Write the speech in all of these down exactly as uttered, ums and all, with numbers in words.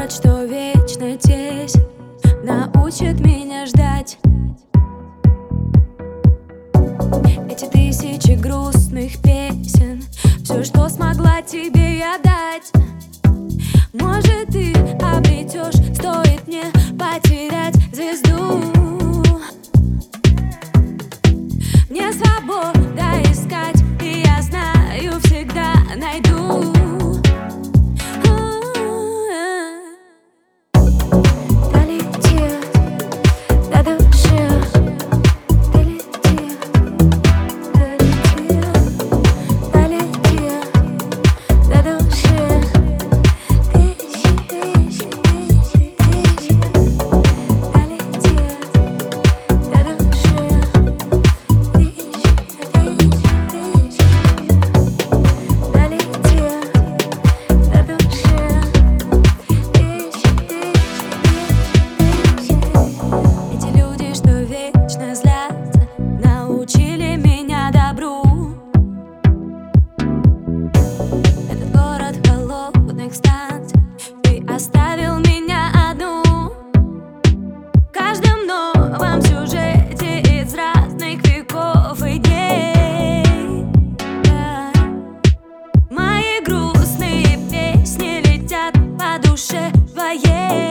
город, что вечно тесен, научит меня ждать. Эти тысячи грустных песен, все, что смогла тебе я дать. Может, ты обретешь, стоит мне потерять звезду. Мне свобода искать, и я знаю, всегда найду. Научили меня добру. Этот город холодных станций, ты оставил меня одну. В каждом новом сюжете из разных веков и дней, да. Мои грустные песни летят по душе твоей.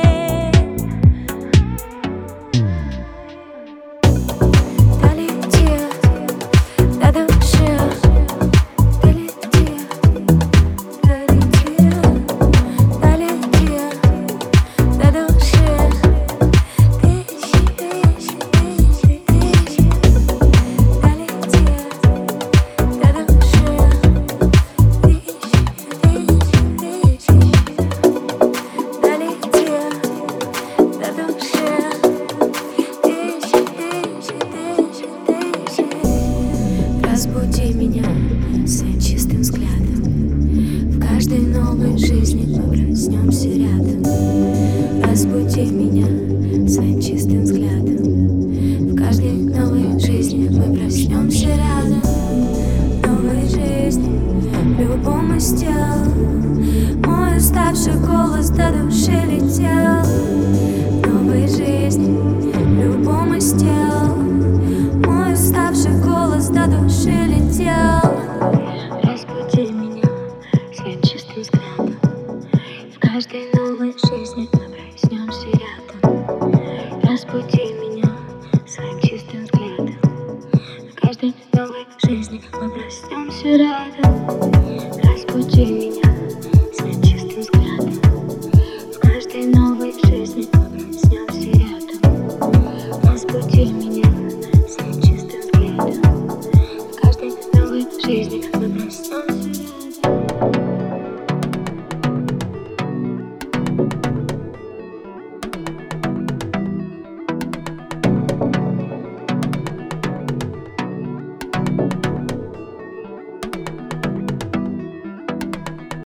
Разбуди меня своим чистым взглядом. В каждой новой жизни мы проснемся рядом. Разбуди меня своим чистым взглядом. В каждой новой жизни мы проснемся рядом. В новой жизни, в любом из тел, мой уставший голос до души летел. В новой жизни, в любом из тел, мой уставший голос до души летел. Разбуди меня своим чистым взглядом. В каждой новой жизни мы проснемся рядом. Разбуди меня своим чистым взглядом. В каждой новой жизни мы проснемся рядом.